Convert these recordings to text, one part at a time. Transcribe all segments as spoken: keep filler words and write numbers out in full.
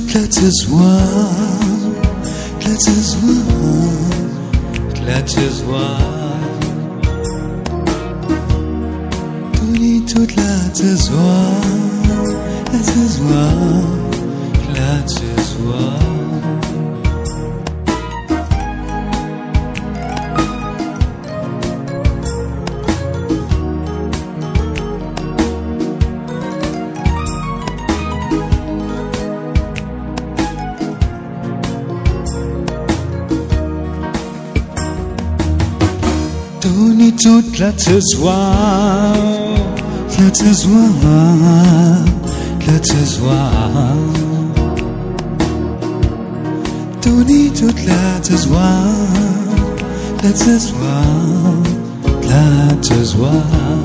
glatte soir, glatte soir, glatte soir. Toni toute glatte soir, glatte soir, glatte soir. Toni toute glatte soir, glatte soir, glatte soir. Toni toute glatte soir, glatte soir, glatte soir.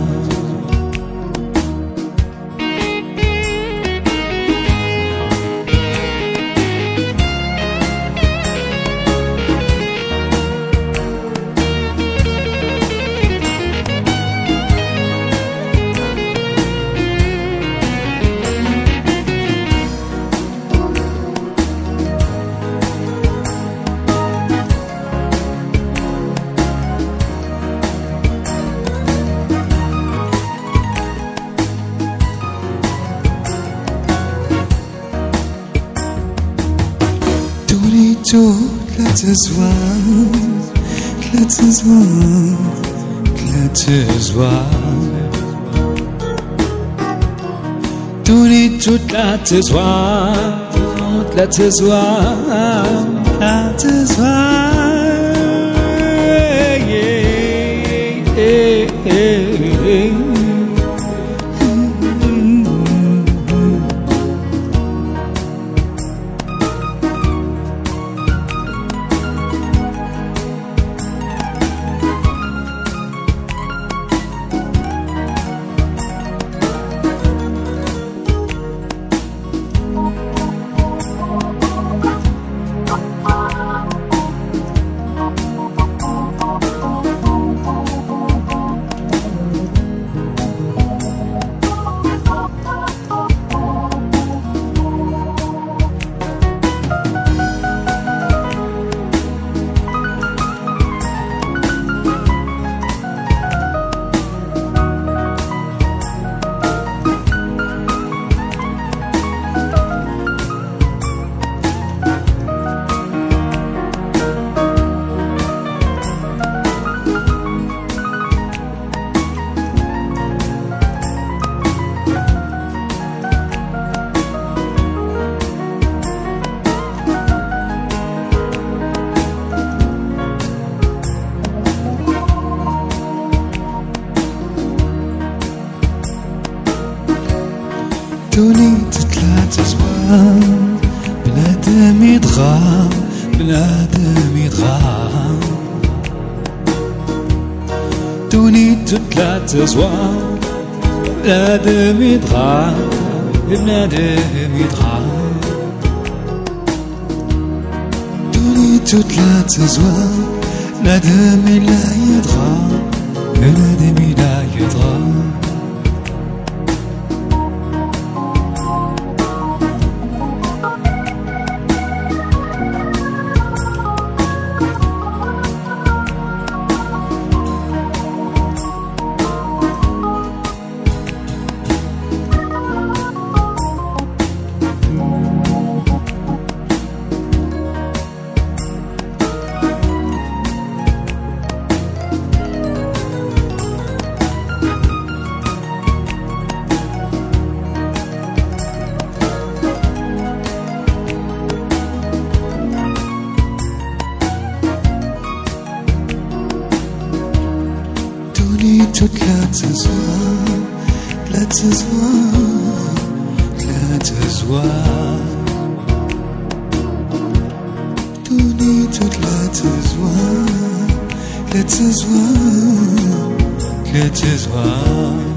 Toute glatte soir, glatte soir, glatte soir. Toni toute glatte soir, glatte soir, glatte soir. Yeah, yeah, yeah. Toni toute glatte soir, بنادم يدغى بنادم يدغى. Toni toute glatte soir, بنادم يدغى بنادم يدغى. Toni toute glatte soir, بنادم لا يدغى بنادم لا يدغى. Toute glatte soir, glatte soir, glatte soir. Toni toute glatte soir, glatte soir, glatte soir.